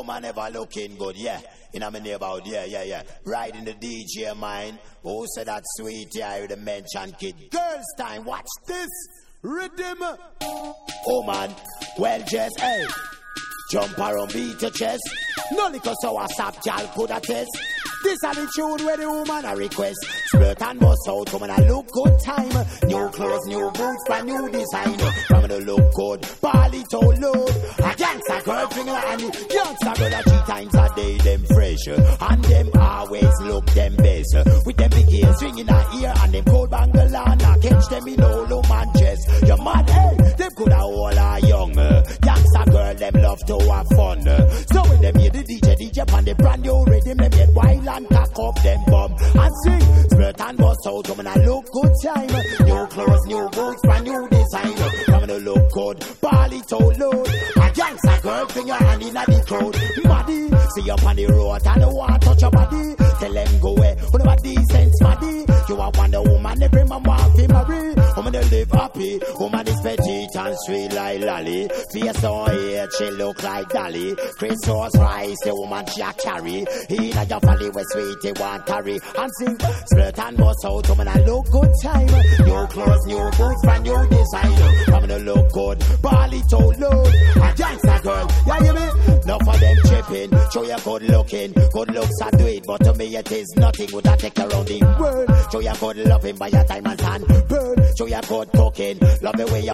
woman never looking good, yeah. In my neighborhood, yeah. Right in the DJ mind. Who said that sweet, yeah, with the mention kid. Girls time, watch this. Rhythm. Oh man, well just, hey. Jump around, beat your chest. No liquor so a sap y'all could attest. This are the tune where the woman a request. Splurt and bust out, come and a look good time. New clothes, new boots, brand new design. Come and look good, ball it all load. A gangster girl finger and the gangster girl a 3 times a day, them fresh. And them always look them best. With them big ears ringing her ear and them cold bangle on her. Catch them in all man chest. You mad, hey, them coulda all are young. Gangster girl, them love to have fun. So when them hear the DJ on the brand new rhythm, them get wild and cock up them bum and sing. Splurt and bust out, come and a look good time. New clothes, new boots, brand new design. Come and a look good, ball it all load. A gangster girl bring your hand in the crowd. Maddy, see you on the road and the want touch your body. Tell them go away, who never decent maddy. You are Wonder Woman, every man want to marry. Woman they live happy, woman is petite and sweet like lolly. Face on here, she look like Dolly. Chris sauce rice, the woman she a carry. In a your valley where sweetie want carry. And sing, splurt and bust out, woman I look good time. New clothes, new boots, brand new design. Come to look good, ball it all load. A gangster girl, yeah you me? Enough of them chipping, show you good looking. Good looks I do it, but to me it is nothing. Would I take around the world? Show you good loving by your time and hand burn. Show you good cooking, love the way you